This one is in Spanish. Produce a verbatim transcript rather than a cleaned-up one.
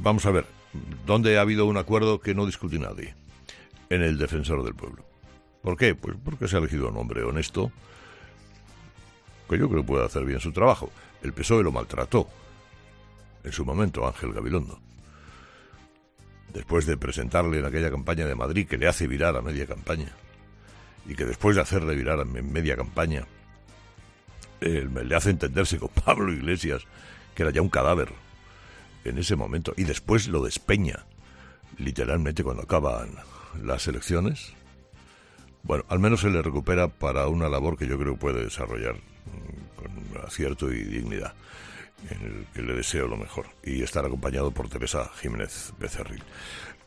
vamos a ver, ¿dónde ha habido un acuerdo que no discute nadie? En el Defensor del Pueblo. ¿Por qué? Pues porque se ha elegido un hombre honesto, que yo creo que puede hacer bien su trabajo. El P S O E lo maltrató en su momento, Ángel Gabilondo. Después de presentarle en aquella campaña de Madrid, que le hace virar a media campaña, y que después de hacerle virar en media campaña, eh, le hace entenderse con Pablo Iglesias, que era ya un cadáver en ese momento, y después lo despeña, literalmente, cuando acaban las elecciones. Bueno, al menos se le recupera para una labor que yo creo puede desarrollar con acierto y dignidad, en el que le deseo lo mejor, y estar acompañado por Teresa Jiménez Becerril.